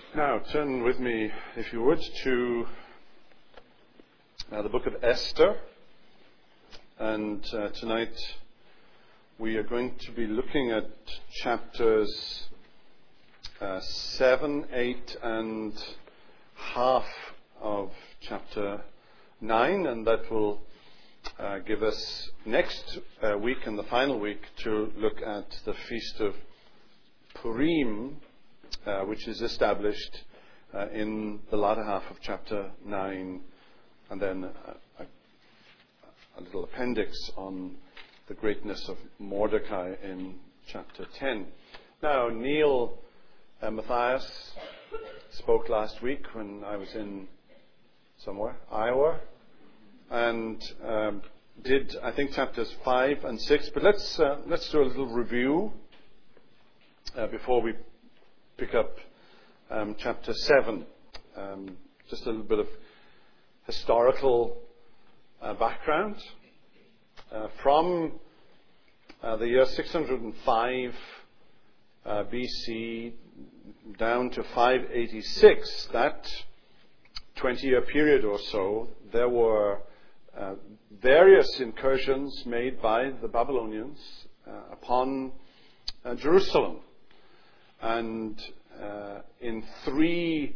Now, turn with me, if you would, to the book of Esther. And tonight we are going to be looking at chapters 7, 8, and half of chapter 9. And that will give us next week and the final week to look at the Feast of Purim, which is established in the latter half of chapter 9, and then a little appendix on the greatness of Mordecai in chapter 10. Now, Neil Matthias spoke last week when I was in Iowa, and did, I think, chapters 5 and 6. But let's do a little review before we pick up chapter 7. Just a little bit of historical background. From the year 605 BC down to 586, that 20-year period or so, there were various incursions made by the Babylonians upon Jerusalem. And in three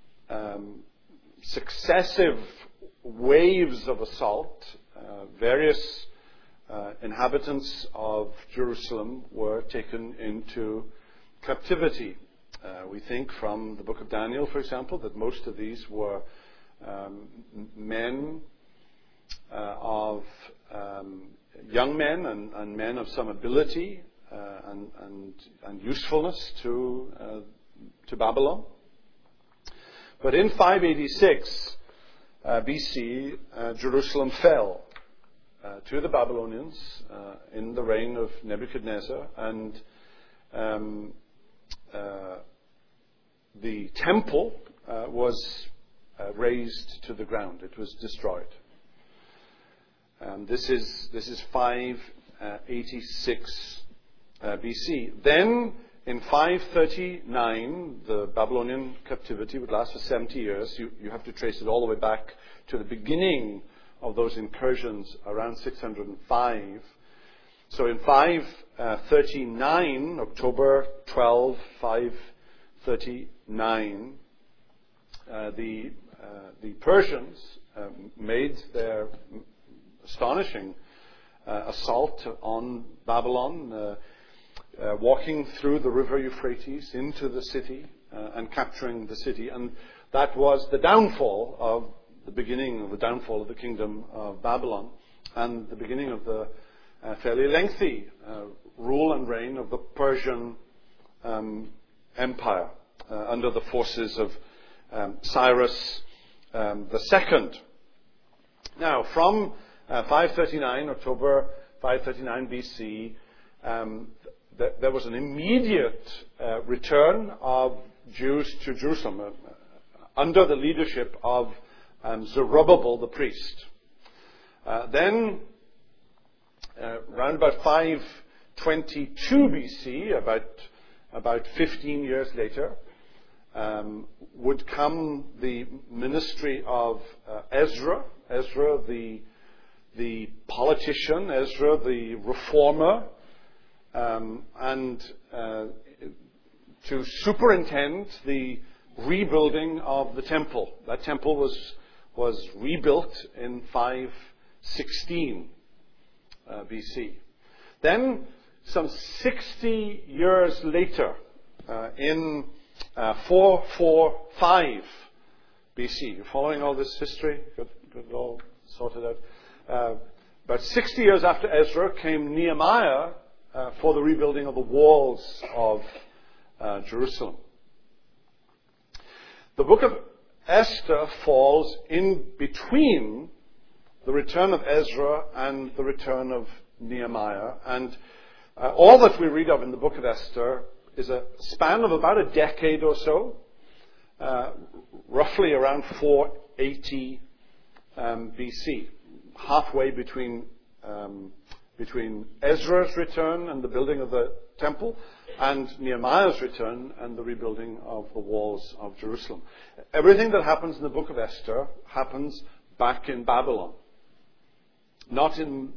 successive waves of assault, various inhabitants of Jerusalem were taken into captivity. We think from the book of Daniel, for example, that most of these were men of young men and men of some ability and usefulness to Babylon. But in 586 BC, Jerusalem fell to the Babylonians in the reign of Nebuchadnezzar, and the temple was razed to the ground. It was destroyed. This is 586 BC. Then, in 539, the Babylonian captivity would last for 70 years. You have to trace it all the way back to the beginning of those incursions around 605. So in 539, October 12, 539, the Persians made their astonishing assault on Babylon, walking through the river Euphrates into the city and capturing the city. And that was the beginning of the downfall of the kingdom of Babylon, and the beginning of the fairly lengthy rule and reign of the Persian Empire under the forces of Cyrus II. Now, from 539, October 539 BC, there was an immediate return of Jews to Jerusalem under the leadership of Zerubbabel the priest. Then, around about 522 BC, about 15 years later, would come the ministry of Ezra. Ezra, the politician, Ezra, the reformer, and to superintend the rebuilding of the temple. That temple was rebuilt in 516 BC. Then, some 60 years later, in 445 BC, following all this history, got it all sorted out. About 60 years after Ezra came Nehemiah for the rebuilding of the walls of Jerusalem. The book of Esther falls in between the return of Ezra and the return of Nehemiah. And all that we read of in the book of Esther is a span of about a decade or so, roughly around 480 BC, halfway between between Ezra's return and the building of the temple and Nehemiah's return and the rebuilding of the walls of Jerusalem. Everything that happens in the book of Esther happens back in Babylon. Not in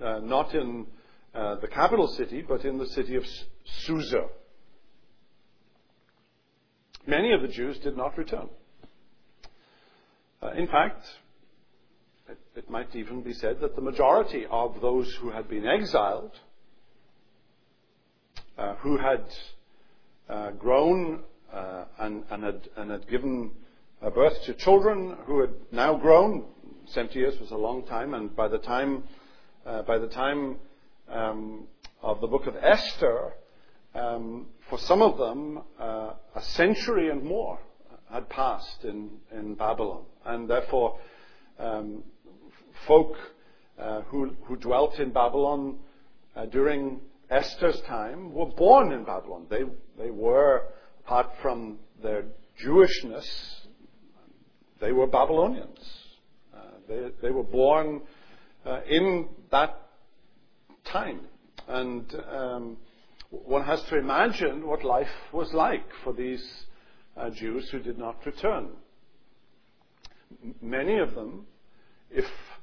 the capital city, but in the city of Susa. Many of the Jews did not return. In fact, it might even be said that the majority of those who had been exiled, who had grown and had given birth to children who had now grown, 70 years was a long time, and by the time of the book of Esther, for some of them, a century and more had passed in Babylon, and therefore folk who dwelt in Babylon during Esther's time were born in Babylon. They were, apart from their Jewishness, they were Babylonians. They were born in that time. And one has to imagine what life was like for these Jews who did not return. Many of them, if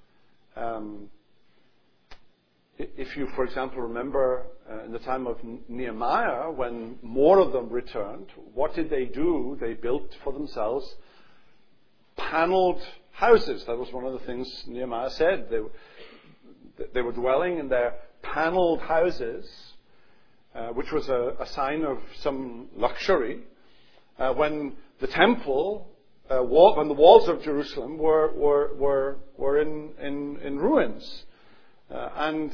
you, for example, remember in the time of Nehemiah, when more of them returned, what did they do? They built for themselves paneled houses. That was one of the things Nehemiah said. They were dwelling in their paneled houses, which was a sign of some luxury. When the temple, when the walls of Jerusalem were in ruins, and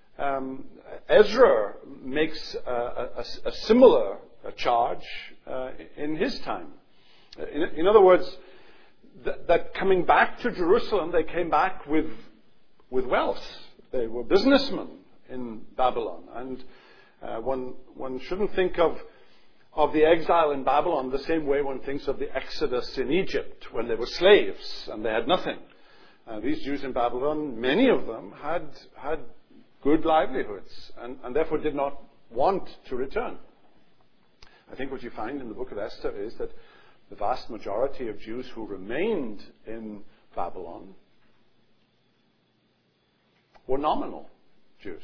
Ezra makes a similar charge in his time. In other words, that coming back to Jerusalem, they came back with wealth. They were businessmen in Babylon, and one shouldn't think of the exile in Babylon the same way one thinks of the exodus in Egypt, when they were slaves and they had nothing. These Jews in Babylon, many of them had good livelihoods and therefore did not want to return. I think what you find in the book of Esther is that the vast majority of Jews who remained in Babylon were nominal Jews.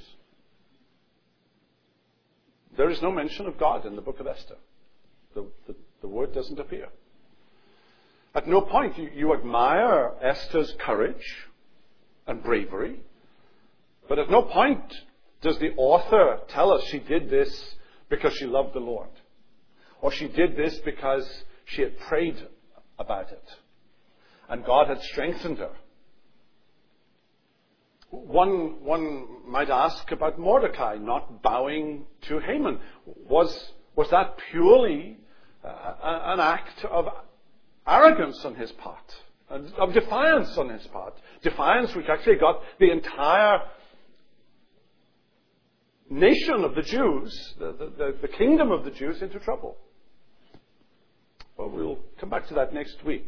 There is no mention of God in the book of Esther. The word doesn't appear. At no point you admire Esther's courage and bravery, but at no point does the author tell us she did this because she loved the Lord, or she did this because she had prayed about it and God had strengthened her. One might ask about Mordecai not bowing to Haman. Was that purely an act of arrogance on his part, of defiance on his part? Defiance which actually got the entire nation of the Jews, the kingdom of the Jews, into trouble. Well, we'll come back to that next week.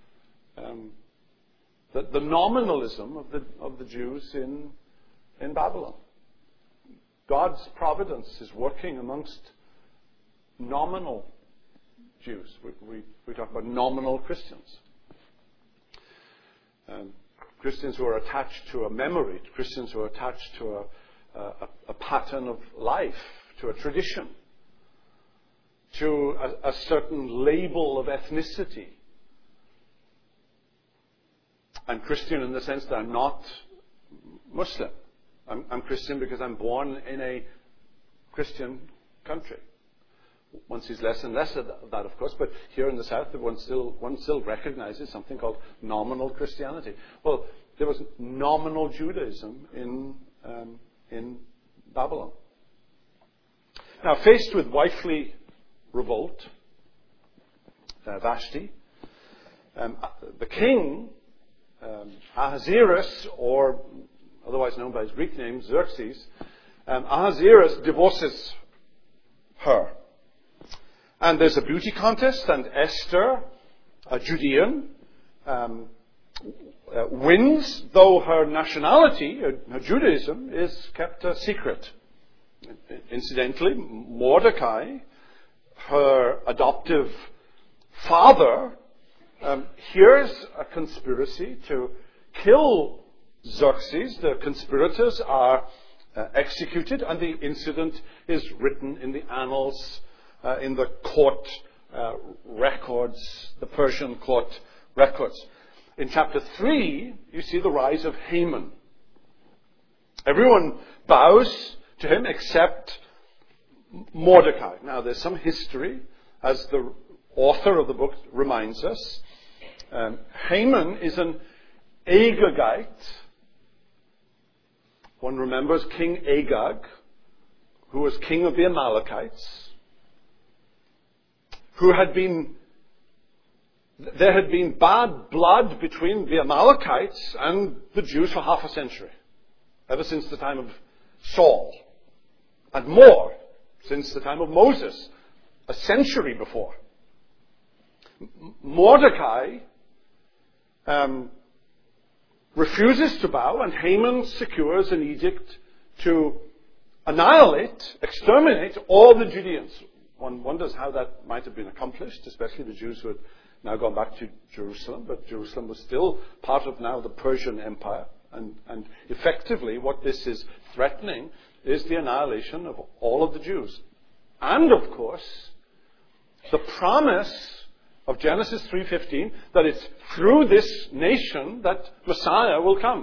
The nominalism of the Jews in Babylon. God's providence is working amongst nominal Jews. We talk about nominal Christians. Christians who are attached to a memory, Christians who are attached to a pattern of life, to a tradition, to a certain label of ethnicity. I'm Christian in the sense that I'm not Muslim. I'm Christian because I'm born in a Christian country. One sees less and less of that, of course, but here in the South, one still recognizes something called nominal Christianity. Well, there was nominal Judaism in Babylon. Now, faced with wifely revolt, Vashti, the king, Ahasuerus, or otherwise known by his Greek name, Xerxes, Ahasuerus divorces her. And there's a beauty contest, and Esther, a Judean, wins, though her nationality, her Judaism, is kept a secret. Incidentally, Mordecai, her adoptive father, hears a conspiracy to kill Xerxes. The conspirators are executed, and the incident is written in the annals, in the court records, the Persian court records. In chapter 3, you see the rise of Haman. Everyone bows to him except Mordecai. Now, there's some history, as the author of the book reminds us. Haman is an Agagite. One remembers King Agag, who was king of the Amalekites, there had been bad blood between the Amalekites and the Jews for half a century, ever since the time of Saul, and more since the time of Moses, a century before. Mordecai refuses to bow, and Haman secures an edict to annihilate, exterminate all the Judeans. One wonders how that might have been accomplished, especially the Jews who had now gone back to Jerusalem, but Jerusalem was still part of now the Persian Empire. And effectively what this is threatening is the annihilation of all of the Jews. And of course, the promise of Genesis 3:15 that it's through this nation that Messiah will come.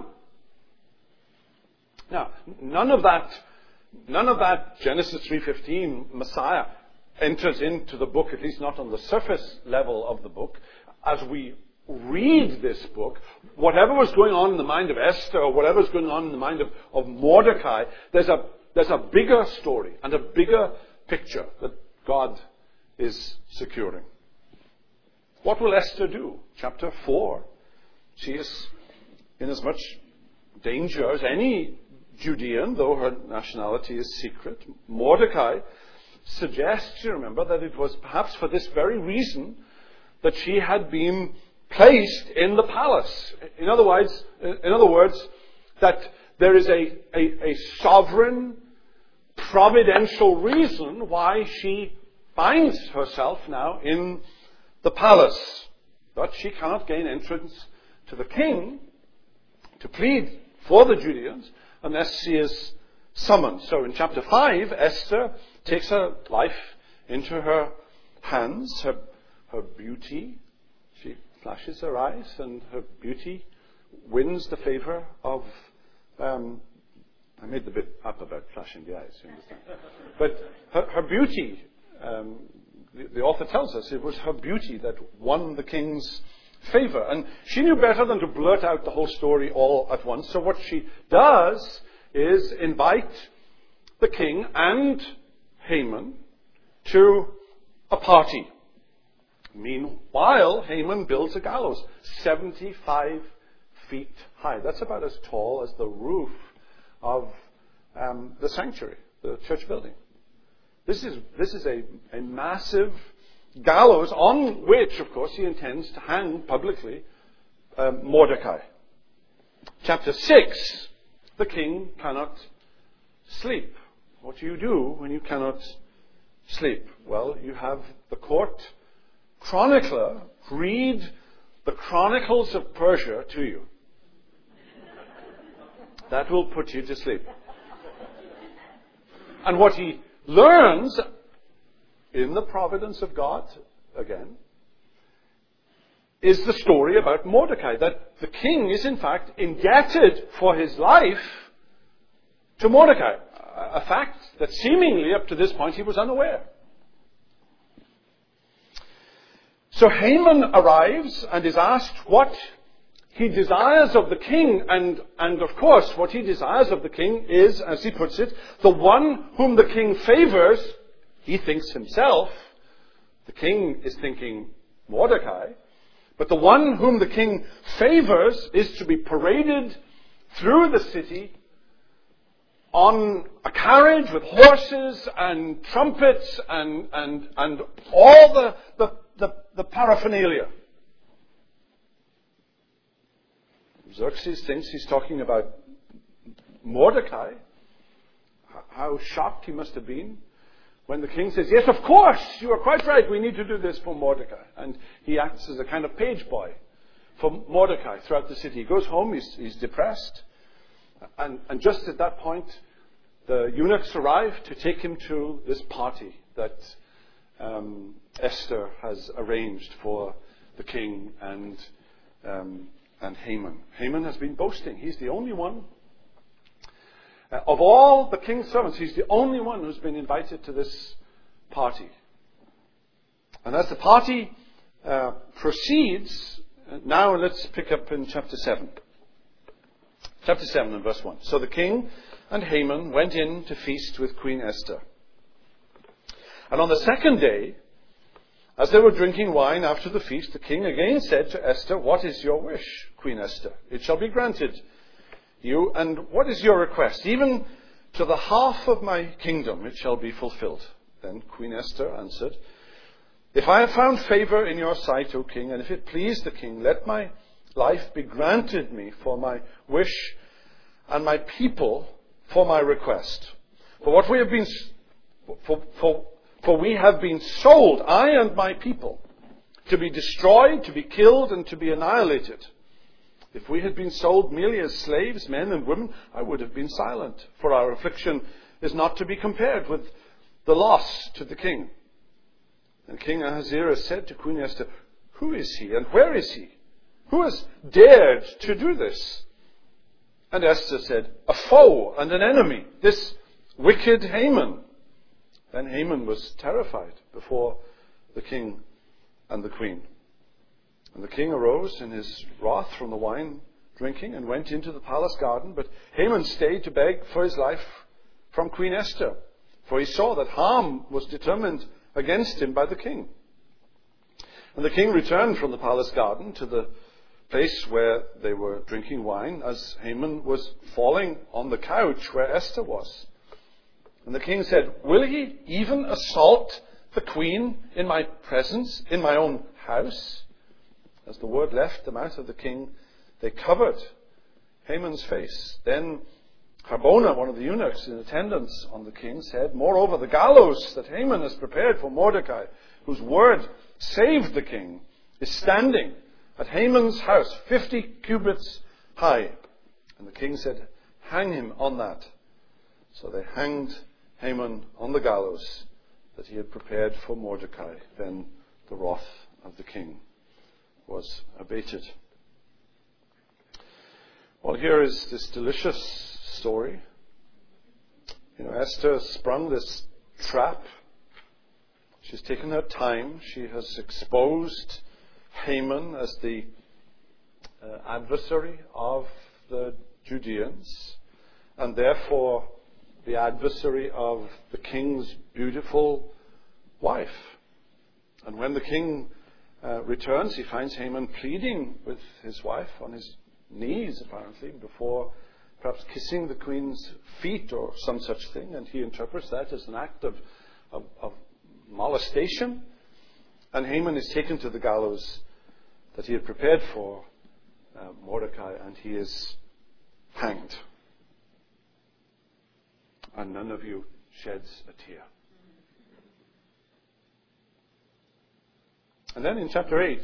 Now, none of that Genesis 3:15 Messiah enters into the book, at least not on the surface level of the book. As we read this book, whatever was going on in the mind of Esther, or whatever was going on in the mind of Mordecai, there's a bigger story and a bigger picture that God is securing. What will Esther do? Chapter 4. She is in as much danger as any Judean, though her nationality is secret. Mordecai suggests, you remember, that it was perhaps for this very reason that she had been placed in the palace. In other words, that there is a sovereign, providential reason why she finds herself now in the palace. But she cannot gain entrance to the king to plead for the Judeans unless she is summoned. So in chapter 5, Esther takes her life into her hands, her beauty. She flashes her eyes, and her beauty wins the favor of... I made the bit up about flashing the eyes, you understand. But her beauty, the author tells us, it was her beauty that won the king's favor. And she knew better than to blurt out the whole story all at once. So what she does is invite the king and Haman to a party. Meanwhile, Haman builds a gallows 75 feet high. That's about as tall as the roof of the sanctuary, the church building. This is a massive gallows on which, of course, he intends to hang publicly Mordecai. Chapter 6, the king cannot sleep. What do you do when you cannot sleep? Well, you have the court chronicler read the Chronicles of Persia to you. That will put you to sleep. And what he learns, in the providence of God, again, is the story about Mordecai. That the king is in fact indebted for his life to Mordecai. A fact that seemingly up to this point he was unaware. So Haman arrives and is asked what he desires of the king, and of course what he desires of the king is, as he puts it, the one whom the king favors. He thinks himself. The king is thinking Mordecai. But the one whom the king favors is to be paraded through the city on a carriage with horses and trumpets and all the paraphernalia. Xerxes thinks he's talking about Mordecai. How shocked he must have been when the king says, yes, of course, you are quite right, we need to do this for Mordecai. And he acts as a kind of page boy for Mordecai throughout the city. He goes home, he's depressed. And just at that point, the eunuchs arrive to take him to this party that Esther has arranged for the king and Haman. Haman has been boasting. He's the only one. Of all the king's servants, he's the only one who's been invited to this party. And as the party proceeds, now let's pick up in chapter 7. Chapter 7 and verse 1. So the king and Haman went in to feast with Queen Esther. And on the second day, as they were drinking wine after the feast, the king again said to Esther, what is your wish, Queen Esther? It shall be granted you. And what is your request? Even to the half of my kingdom it shall be fulfilled. Then Queen Esther answered, if I have found favor in your sight, O king, and if it please the king, let my life be granted me for my wish and my people for my request. For what we have been, for we have been sold, I and my people, to be destroyed, to be killed, and to be annihilated. If we had been sold merely as slaves, men and women, I would have been silent, for our affliction is not to be compared with the loss to the king. And King Ahasuerus said to Queen Esther, who is he and where is he? Who has dared to do this? And Esther said, a foe and an enemy, this wicked Haman. Then Haman was terrified before the king and the queen. And the king arose in his wrath from the wine drinking and went into the palace garden. But Haman stayed to beg for his life from Queen Esther, for he saw that harm was determined against him by the king. And the king returned from the palace garden to the place where they were drinking wine, as Haman was falling on the couch where Esther was. And the king said, will he even assault the queen in my presence, in my own house? As the word left the mouth of the king, they covered Haman's face. Then Harbona, one of the eunuchs in attendance on the king, said, moreover, the gallows that Haman has prepared for Mordecai, whose word saved the king, is standing at Haman's house, 50 cubits high. And the king said, hang him on that. So they hanged Haman on the gallows that he had prepared for Mordecai. Then the wrath of the king was abated. Well, here is this delicious story. Esther sprung this trap. She's taken her time. She has exposed Haman as the adversary of the Judeans, and therefore the adversary of the king's beautiful wife. And when the king returns, he finds Haman pleading with his wife on his knees, apparently, before perhaps kissing the queen's feet or some such thing, and he interprets that as an act of molestation. And Haman is taken to the gallows that he had prepared for Mordecai, and he is hanged. And none of you sheds a tear. And then in chapter 8,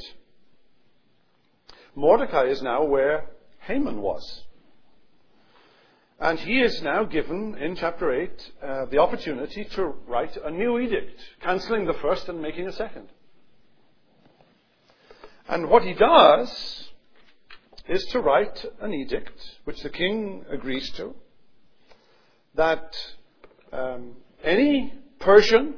Mordecai is now where Haman was. And he is now given, in chapter 8, the opportunity to write a new edict, cancelling the first and making a second. And what he does is to write an edict, which the king agrees to, that any Persian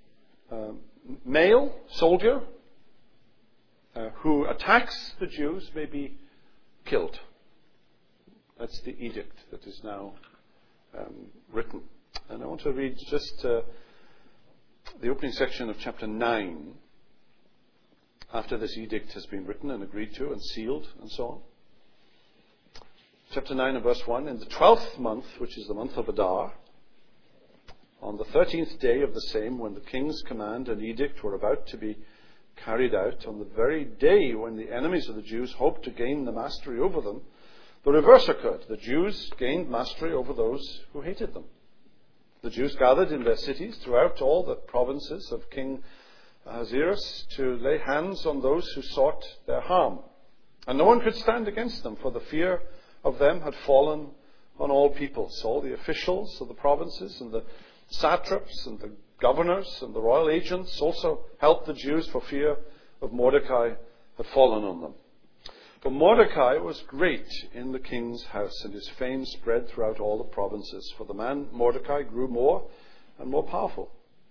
male soldier who attacks the Jews may be killed. That's the edict that is now written. And I want to read just the opening section of chapter 9, after this edict has been written and agreed to and sealed and so on. Chapter 9 and verse 1, in the 12th month, which is the month of Adar, on the 13th day of the same, when the king's command and edict were about to be carried out, on the very day when the enemies of the Jews hoped to gain the mastery over them, the reverse occurred. The Jews gained mastery over those who hated them. The Jews gathered in their cities throughout all the provinces of King Ahasuerus to lay hands on those who sought their harm. And no one could stand against them, for the fear of them had fallen on all peoples. All the officials of the provinces and the satraps and the governors and the royal agents also helped the Jews, for fear of Mordecai had fallen on them. For Mordecai was great in the king's house, and his fame spread throughout all the provinces. For the man Mordecai grew more and more powerful.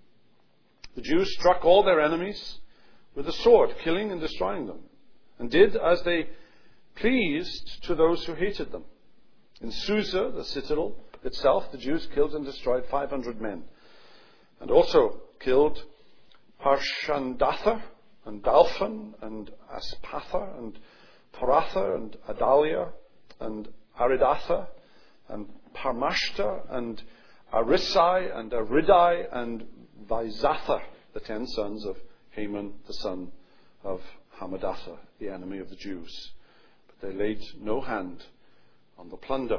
The Jews struck all their enemies with the sword, killing and destroying them, and did as they pleased to those who hated them. In Susa, the citadel itself, the Jews killed and destroyed 500 men, and also killed Parshandatha and Dalphon and Aspatha and Paratha and Adalia and Aridatha and Parmashta and Arisai and Aridai and Vaizatha, the 10 sons of Haman, the son of Hammedatha, the enemy of the Jews. But they laid no hand on the plunder.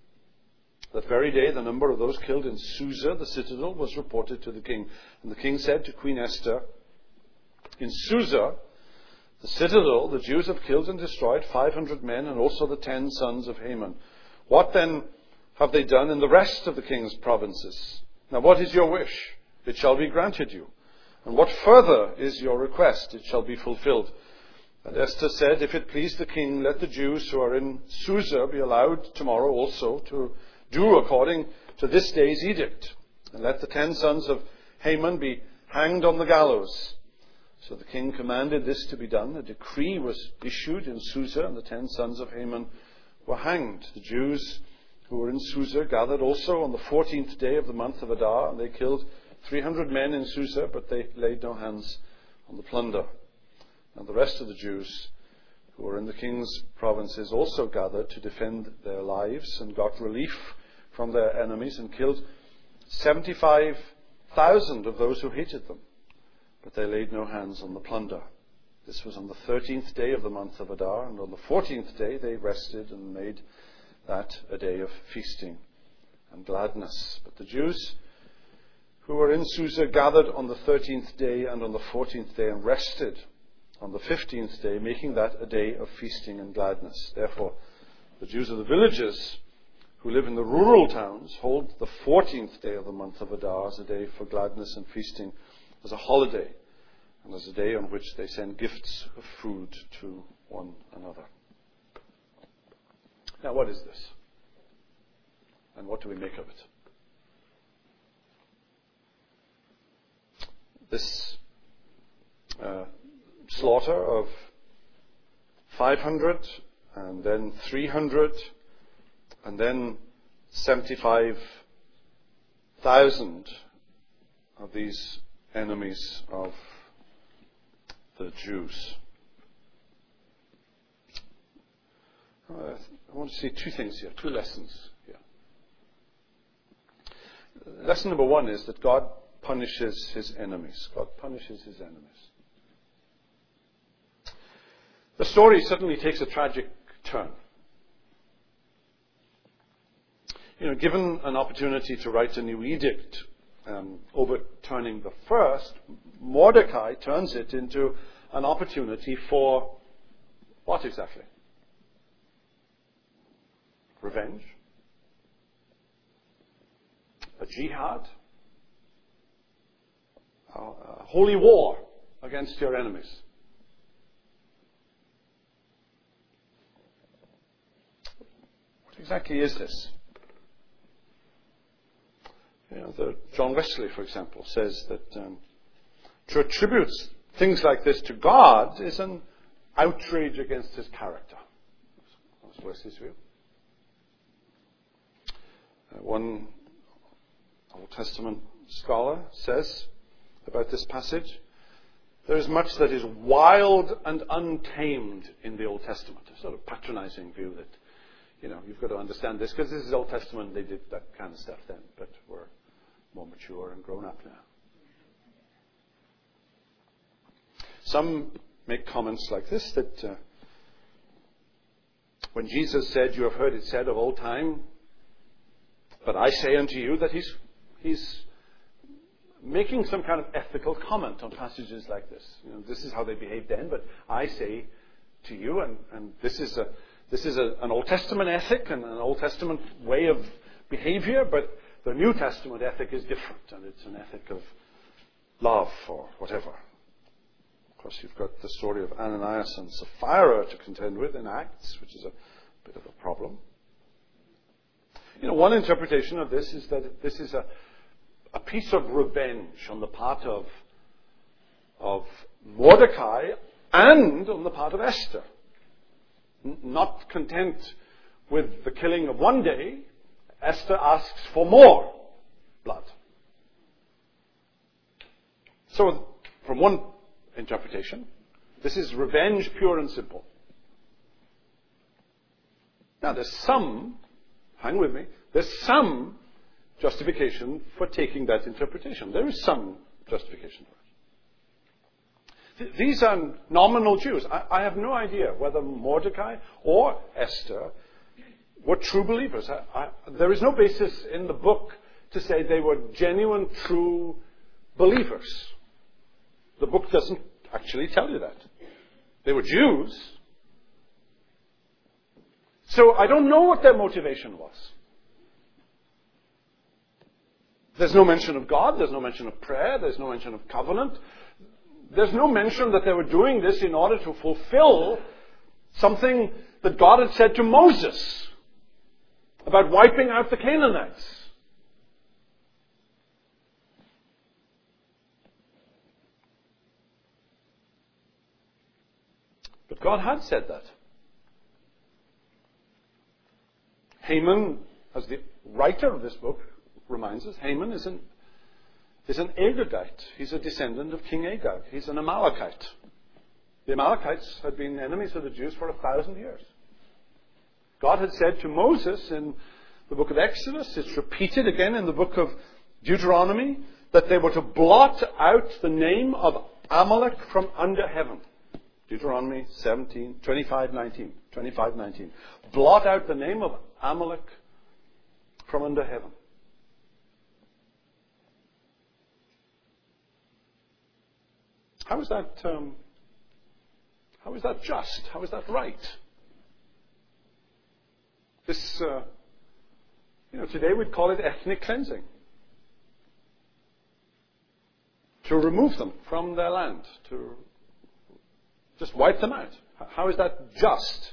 That very day, the number of those killed in Susa, the citadel, was reported to the king. And the king said to Queen Esther, in Susa, the citadel, the Jews have killed and destroyed 500 men and also the 10 sons of Haman. What then have they done in the rest of the king's provinces? Now what is your wish? It shall be granted you. And what further is your request? It shall be fulfilled. And Esther said, if it please the king, let the Jews who are in Susa be allowed tomorrow also to do according to this day's edict. And let the 10 sons of Haman be hanged on the gallows. So the king commanded this to be done. A decree was issued in Susa, and the 10 sons of Haman were hanged. The Jews who were in Susa gathered also on the 14th day of the month of Adar, and they killed 300 men in Susa, but they laid no hands on the plunder. And the rest of the Jews who were in the king's provinces also gathered to defend their lives and got relief from their enemies and killed 75,000 of those who hated them. But they laid no hands on the plunder. This was on the 13th day of the month of Adar, and on the 14th day they rested and made that a day of feasting and gladness. But the Jews who were in Susa gathered on the 13th day and on the 14th day and rested on the 15th day, making that a day of feasting and gladness. Therefore, the Jews of the villages who live in the rural towns hold the 14th day of the month of Adar as a day for gladness and feasting, as a holiday, and as a day on which they send gifts of food to one another. Now, what is this? And what do we make of it? This slaughter of 500, and then 300, and then 75,000 of these enemies of the Jews. I want to see two things here, two lessons here. Lesson number one is that God punishes his enemies. God punishes his enemies. The story suddenly takes a tragic turn. Given an opportunity to write a new edict overturning the first, Mordecai turns it into an opportunity for what exactly? Revenge? A jihad? A holy war against your enemies? What exactly is this? John Wesley, for example, says that to attribute things like this to God is an outrage against his character. That's Wesley's view. One Old Testament scholar says about this passage, there is much that is wild and untamed in the Old Testament. A sort of patronizing view that, you've got to understand this because this is Old Testament, they did that kind of stuff then, but we're more mature and grown up now. Some make comments like this, that when Jesus said, "You have heard it said of old time, but I say unto you," that he's making some kind of ethical comment on passages like this. This is how they behaved then, but I say to you, and this is an Old Testament ethic and an Old Testament way of behavior, but the New Testament ethic is different, and it's an ethic of love or whatever. Of course, you've got the story of Ananias and Sapphira to contend with in Acts, which is a bit of a problem. One interpretation of this is that this is a piece of revenge on the part of Mordecai and on the part of Esther. Not content with the killing of one day, Esther asks for more blood. So, from one interpretation, this is revenge pure and simple. Now, hang with me, there's some justification for taking that interpretation. There is some justification for it. These are nominal Jews. I have no idea whether Mordecai or Esther were true believers. There is no basis in the book to say they were genuine, true believers. The book doesn't actually tell you that. They were Jews. So I don't know what their motivation was. There's no mention of God. There's no mention of prayer. There's no mention of covenant. There's no mention that they were doing this in order to fulfill something that God had said to Moses about wiping out the Canaanites. But God had said that. Haman, as the writer of this book reminds us, Haman is an Agagite. He's a descendant of King Agag. He's an Amalekite. The Amalekites had been enemies of the Jews for 1,000 years. God had said to Moses in the book of Exodus, it's repeated again in the book of Deuteronomy, that they were to blot out the name of Amalek from under heaven. Deuteronomy 25:19. Blot out the name of Amalek from under heaven. How is that just? How is that right? This, today we'd call it ethnic cleansing. To remove them from their land, to just wipe them out. How is that just?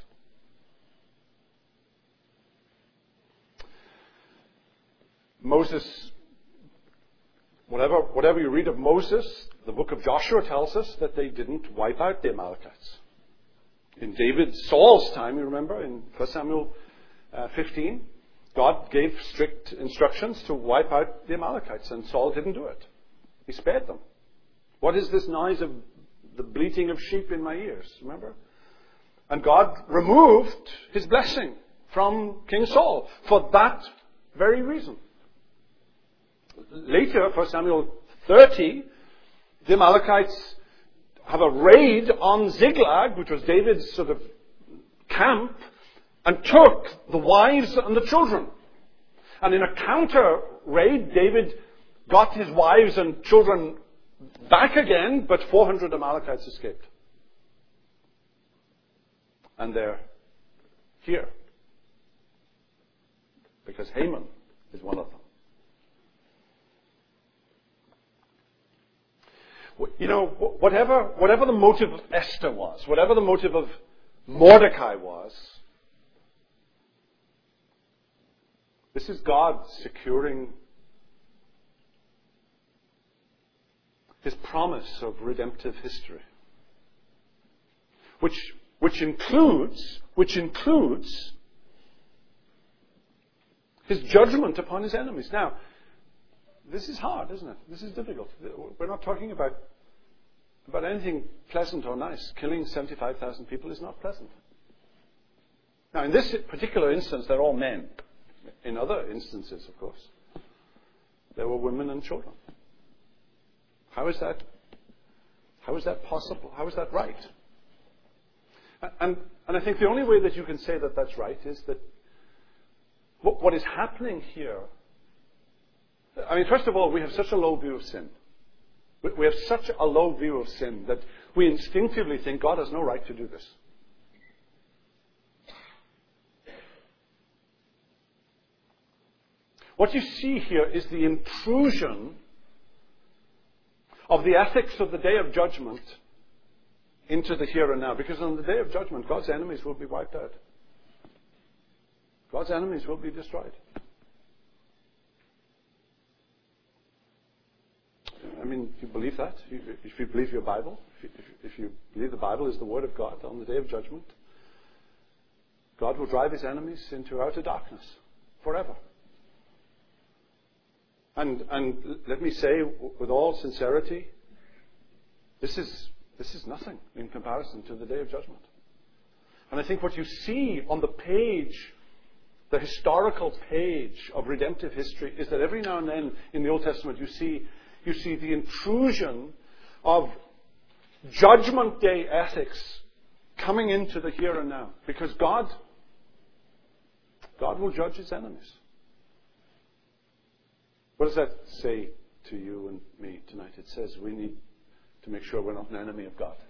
Moses, whatever you read of Moses, the book of Joshua tells us that they didn't wipe out the Amalekites. In Saul's time, you remember, in 1 Samuel 15, God gave strict instructions to wipe out the Amalekites, and Saul didn't do it. He spared them. What is this noise of the bleating of sheep in my ears? Remember? And God removed his blessing from King Saul for that very reason. Later, 1 Samuel 30, the Amalekites have a raid on Ziklag, which was David's sort of camp, and took the wives and the children. And in a counter raid, David got his wives and children back again, but 400 Amalekites escaped. And they're here. Because Haman is one of them. Whatever the motive of Esther was, whatever the motive of Mordecai was, this is God securing his promise of redemptive history, which includes his judgment upon his enemies. Now, this is hard, isn't it? This is difficult. We're not talking about anything pleasant or nice. Killing 75,000 people is not pleasant. Now, in this particular instance, they're all men. In other instances, of course, there were women and children. How is that possible? How is that right? And And I think the only way that you can say that that's right is that what is happening here, I mean, first of all, we have such a low view of sin. We have such a low view of sin that we instinctively think God has no right to do this. What you see here is the intrusion of the ethics of the day of judgment into the here and now. Because on the day of judgment, God's enemies will be wiped out. God's enemies will be destroyed. I mean, if you believe that, if you believe your Bible, if you believe the Bible is the Word of God, on the day of judgment, God will drive his enemies into outer darkness forever. And let me say with all sincerity, this is nothing in comparison to the day of judgment. And I think what you see on the page, the historical page of redemptive history, is that every now and then in the Old Testament you see the intrusion of judgment day ethics coming into the here and now. Because God will judge his enemies. What does that say to you and me tonight? It says we need to make sure we're not an enemy of God.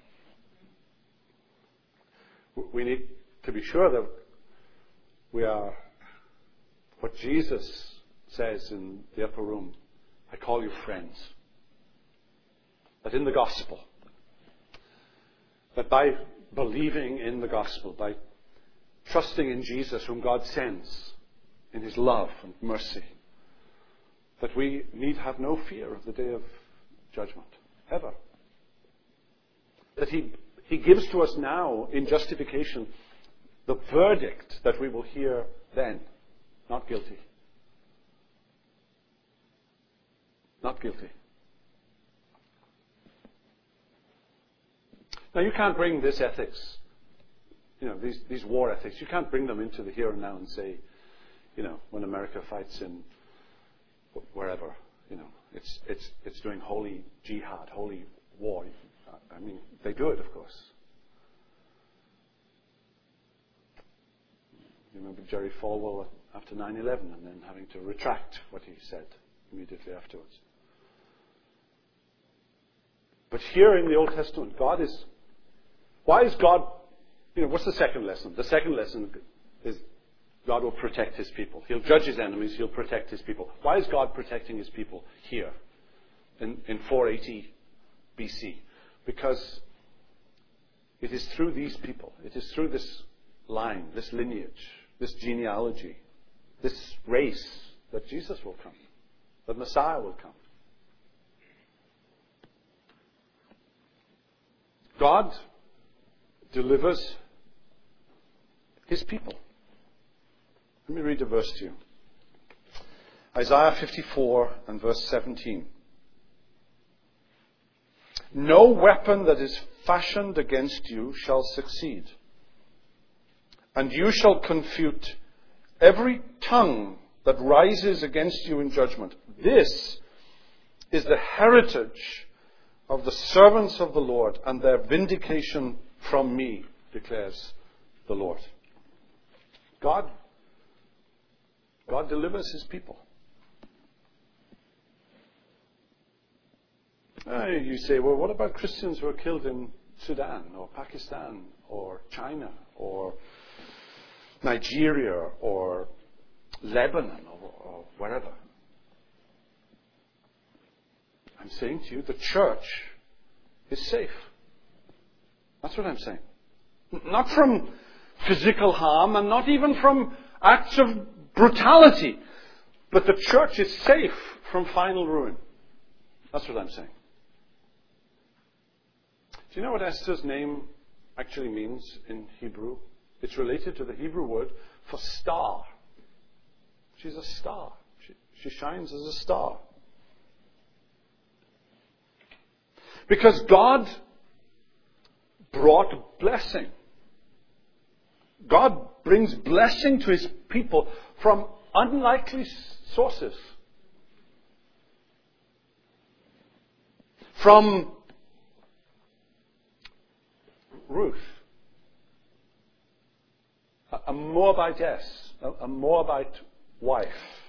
We need to be sure that we are what Jesus says in the upper room, I call you friends. That in the gospel, that by believing in the gospel, by trusting in Jesus whom God sends in his love and mercy, that we need have no fear of the day of judgment, ever. That he gives to us now, in justification, the verdict that we will hear then. Not guilty. Not guilty. Now you can't bring this ethics, these war ethics, you can't bring them into the here and now and say, when America fights in wherever, it's doing holy jihad, holy war. I mean, they do it, of course. You remember Jerry Falwell after 9/11 and then having to retract what he said immediately afterwards. But here in the Old Testament, why is God, what's the second lesson? The second lesson is God will protect his people. He'll judge his enemies, he'll protect his people. Why is God protecting his people here in 480 BC? Because it is through these people, it is through this line, this lineage, this genealogy, this race that Jesus will come, that Messiah will come. God delivers his people. Let me read a verse to you. Isaiah 54 and verse 17. No weapon that is fashioned against you shall succeed, and you shall confute every tongue that rises against you in judgment. This is the heritage of the servants of the Lord, and their vindication from me, declares the Lord. God delivers his people. You say, well, what about Christians who are killed in Sudan or Pakistan or China or Nigeria or Lebanon or wherever? I'm saying to you, the church is safe. That's what I'm saying. Not from physical harm and not even from acts of brutality, but the church is safe from final ruin. That's what I'm saying. Do you know what Esther's name actually means in Hebrew? It's related to the Hebrew word for star. She's a star. She shines as a star. Because God brought blessing. God brings blessing to his people from unlikely sources. From Ruth. a Moabitess, a Moabite wife,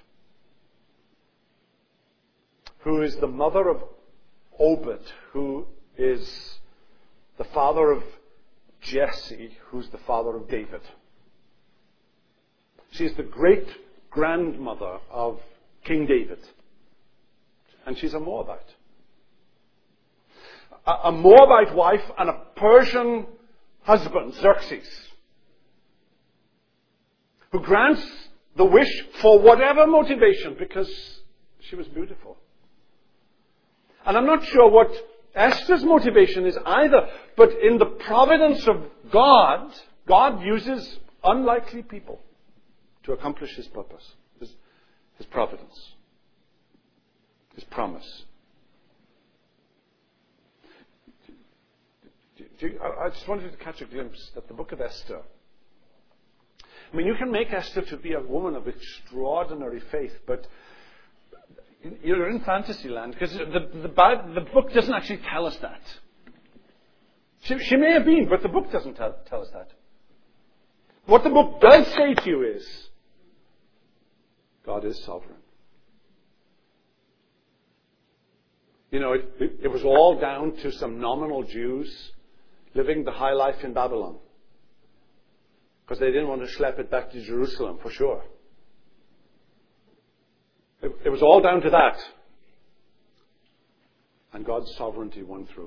who is the mother of Obed, who is the father of Jesse, who's the father of David. She's the great-grandmother of King David. And she's a Moabite. A Moabite wife and a Persian husband, Xerxes, who grants the wish for whatever motivation because she was beautiful. And I'm not sure what Esther's motivation is either, but in the providence of God, God uses unlikely people to accomplish His purpose, His providence, His promise. I just wanted to catch a glimpse that the book of Esther, I mean, you can make Esther to be a woman of extraordinary faith, but you're in fantasy land because the book doesn't actually tell us that. She may have been, but the book doesn't tell us that. What the book does say to you is, God is sovereign. You know, it was all down to some nominal Jews living the high life in Babylon, because they didn't want to schlep it back to Jerusalem, for sure. It was all down to that. And God's sovereignty won through.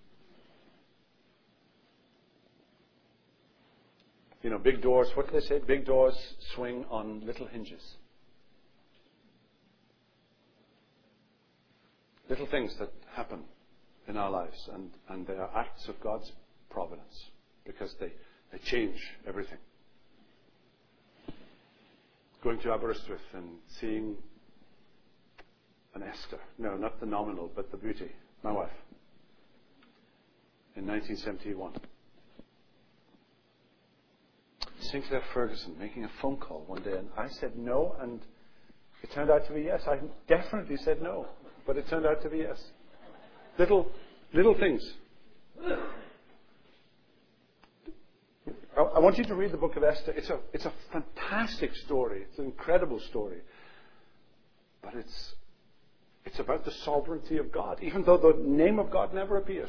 You know, big doors, what do they say? Big doors swing on little hinges. Little things that happen in our lives, and they are acts of God's providence, because they change everything. Going to Aberystwyth and seeing an Esther, no, not the nominal, but the beauty, my wife, in 1971. Sinclair Ferguson making a phone call one day, and I said no, and it turned out to be yes. I definitely said no, but it turned out to be yes. Little things. I want you to read the book of Esther. It's a fantastic story. It's an incredible story. But it's about the sovereignty of God, even though the name of God never appears.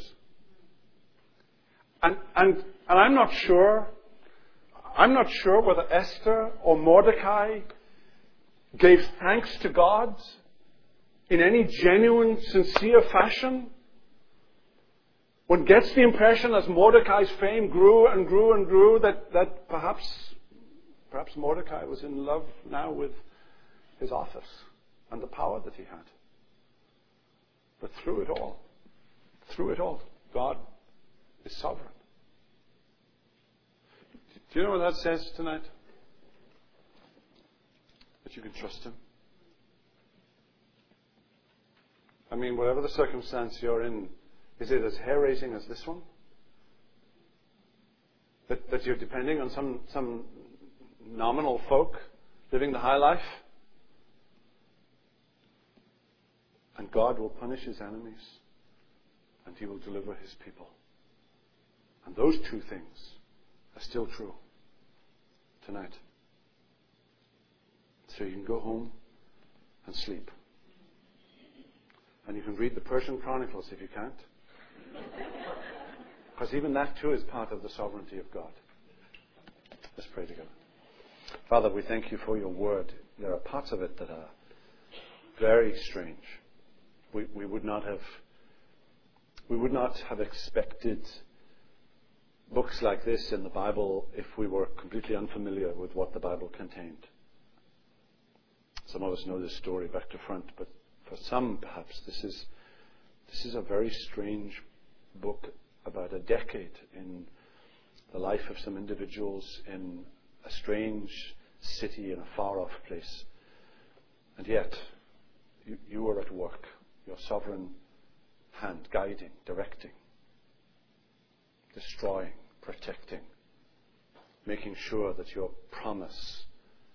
And I'm not sure whether Esther or Mordecai gave thanks to God in any genuine, sincere fashion. One gets the impression as Mordecai's fame grew and grew and grew that perhaps Mordecai was in love now with his office and the power that he had. But through it all, God is sovereign. Do you know what that says tonight? That you can trust Him. I mean, whatever the circumstance you're in, is it as hair-raising as this one? That you're depending on some nominal folk living the high life? And God will punish His enemies, and He will deliver His people. And those two things are still true tonight. So you can go home and sleep. And you can read the Persian Chronicles if you can't. Because even that too is part of the sovereignty of God. Let's pray together. Father, we thank You for Your word. There are parts of it that are very strange. We would not have expected books like this in the Bible if we were completely unfamiliar with what the Bible contained. Some of us know this story back to front, but for some, perhaps, this is a very strange book about a decade in the life of some individuals in a strange city in a far-off place. And yet, you were at work, Your sovereign hand guiding, directing, destroying, protecting, making sure that Your promise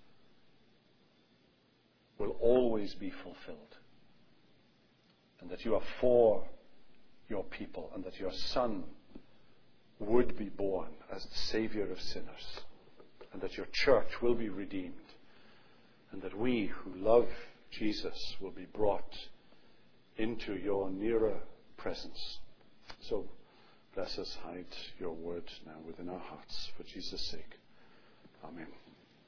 will always be fulfilled, and that You are for Your people, and that Your Son would be born as the Savior of sinners, and that your church will be redeemed, and that we who love Jesus will be brought into your nearer presence. So bless us, hide your word now within our hearts for Jesus' sake. Amen.